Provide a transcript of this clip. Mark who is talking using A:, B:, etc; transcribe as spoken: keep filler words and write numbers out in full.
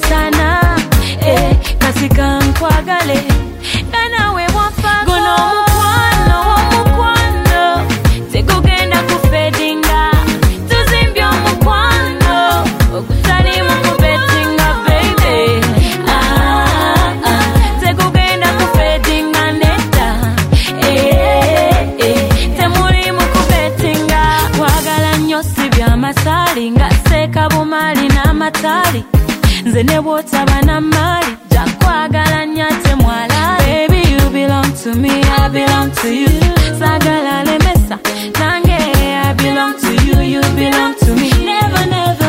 A: sana eh kasika nkwagale kana we wafa gono mukwano mukwano tegugenda kufedinga tuzimbyo mukwano okutali mukubedinga baby ah ah tegugenda kufedinga neta eh eh temuri mukubedinga wagala nyosi bya masali nga seka bumali na matali nze ne botaba na mali jakwagala nyate mwala baby you belong to me I belong to you sagala lemesa nange I belong to you you belong to me never never